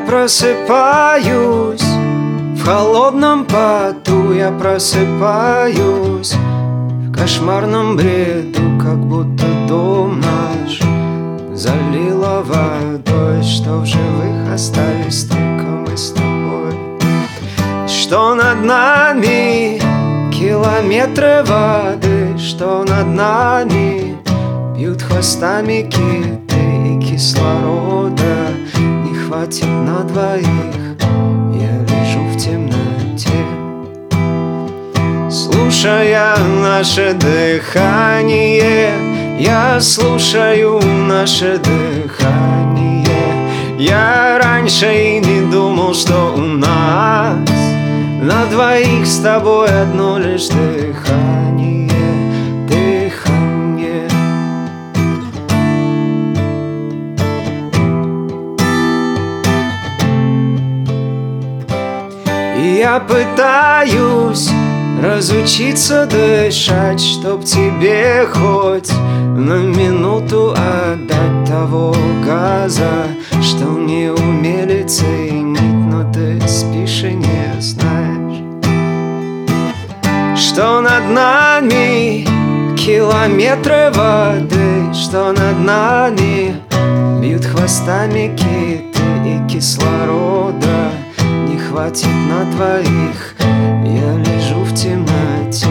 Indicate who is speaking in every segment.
Speaker 1: просыпаюсь в холодном поту, я просыпаюсь в кошмарном бреду, как будто дом наш залило водой, что в живых остались только мы с тобой, что над нами километры воды, что над нами бьют хвостами киты, и кислорода не хватит на двоих. Я лежу в темноте, слушая наше дыхание. Я слушаю наше дыхание. Я раньше и не думал, что у нас на двоих с тобой одно лишь дыхание. Дыхание. И я пытаюсь разучиться дышать, чтоб тебе хоть на минуту отдать того газа, что не умели ценить, но ты спишь и не знаешь, что над нами километры воды, что над нами бьют хвостами киты, и кислорода не хватит на двоих. Я лежу в темноте,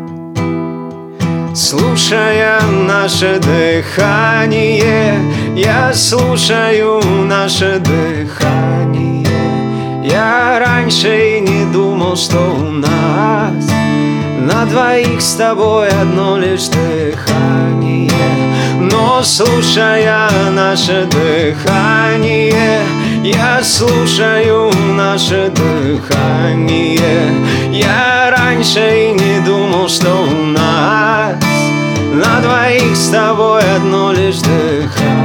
Speaker 1: слушая наше дыхание. Я слушаю наше дыхание. Я раньше и не думал, что у нас на двоих с тобой одно лишь дыхание. Но слушая наше дыхание, я слушаю наше дыхание. Я раньше и не думал, что у нас на двоих с тобой одно лишь дыхание.